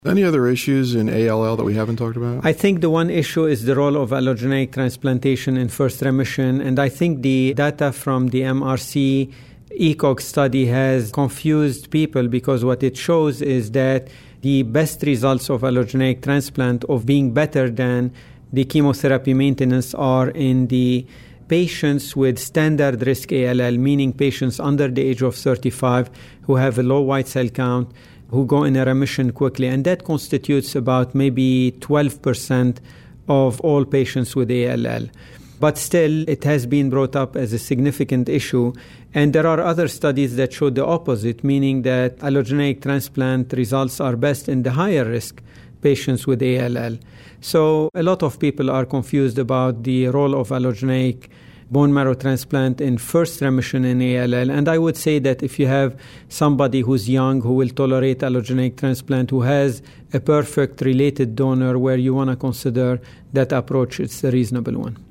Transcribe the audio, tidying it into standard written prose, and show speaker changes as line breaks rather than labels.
Any other issues in ALL that we haven't talked about?
I think the one issue is the role of allogeneic transplantation in first remission. And I think the data from the MRC ECOG study has confused people, because what it shows is that the best results of allogeneic transplant of being better than the chemotherapy maintenance are in the patients with standard risk ALL, meaning patients under the age of 35 who have a low white cell count, who go in a remission quickly. And that constitutes about maybe 12% of all patients with ALL. But still, it has been brought up as a significant issue. And there are other studies that show the opposite, meaning that allogeneic transplant results are best in the higher risk patients with ALL. So a lot of people are confused about the role of allogeneic bone marrow transplant in first remission in ALL. And I would say that if you have somebody who's young who will tolerate allogeneic transplant, who has a perfect related donor where you want to consider that approach, it's a reasonable one.